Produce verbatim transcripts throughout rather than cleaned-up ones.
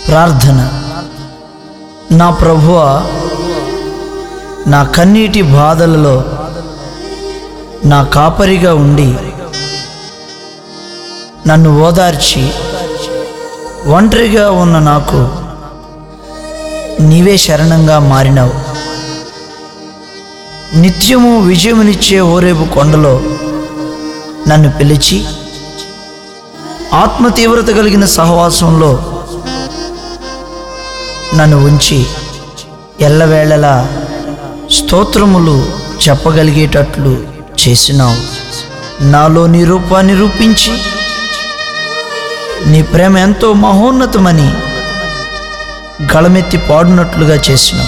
ప్రార్థన. నా ప్రభువా, నా కన్నీటి బాధలలో నా కాపరిగా ఉండి నన్ను ఓదార్చి ఒంటరిగా ఉన్న నాకు నీవే శరణంగా మారినావు. నిత్యము విజయమునిచ్చే హోరేబు కొండలో నన్ను పిలిచి ఆత్మ తీవ్రత కలిగిన సహవాసంలో నన్ను ఉంచి ఎల్లవేళలా స్తోత్రములు చెప్పగలిగేటట్లు చేసినావు. నాలో నీ రూపాన్ని రూపించి నీ ప్రేమ ఎంతో మహోన్నతమని గళమెత్తి పాడునట్లుగా చేసినావు.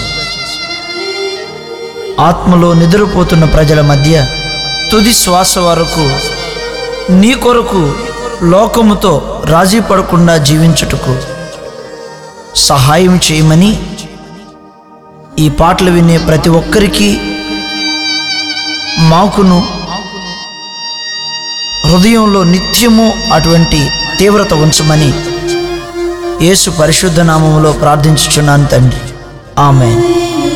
ఆత్మలో నిద్రపోతున్న ప్రజల మధ్య తుది శ్వాస వరకు నీ కొరకు లోకముతో రాజీ పడకుండా జీవించుటకు సహాయం చేయమని ఈ పాటలు వినే ప్రతి ఒక్కరికి మాకును హృదయంలో నిత్యము అటువంటి తీవ్రత ఉంచమని యేసు పరిశుద్ధ నామములో ప్రార్థించుచున్నాను తండ్రి. ఆమేన్.